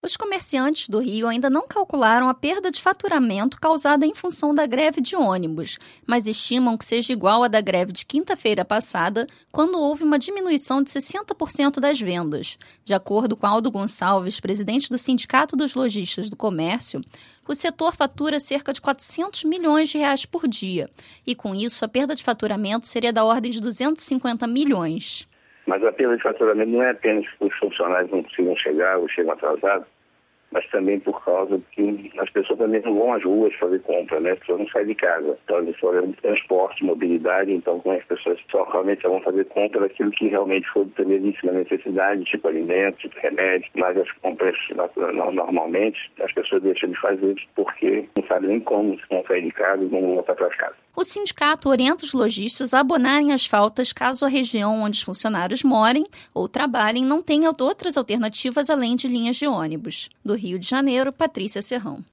Os comerciantes do Rio ainda não calcularam a perda de faturamento causada em função da greve de ônibus, mas estimam que seja igual à da greve de quinta-feira passada, quando houve uma diminuição de 60% das vendas. De acordo com Aldo Gonçalves, presidente do Sindicato dos Lojistas do Comércio, o setor fatura cerca de 400 milhões de reais por dia, e com isso a perda de faturamento seria da ordem de 250 milhões. Mas a perda de faturamento não é apenas porque os funcionários não conseguem chegar ou chegam atrasados, mas também por causa que as pessoas também não vão às ruas fazer compra, né? As pessoas não saem de casa. Então, eles foram de transporte, mobilidade, então como as pessoas só realmente vão fazer compra daquilo que realmente for de primeiríssima necessidade, tipo alimento, tipo remédio, mas as compras normalmente as pessoas deixam de fazer porque não sabem nem como se vão sair de casa e vão voltar para casa. O sindicato orienta os lojistas a abonarem as faltas caso a região onde os funcionários morem ou trabalhem não tenha outras alternativas além de linhas de ônibus. Do Rio de Janeiro, Patrícia Serrão.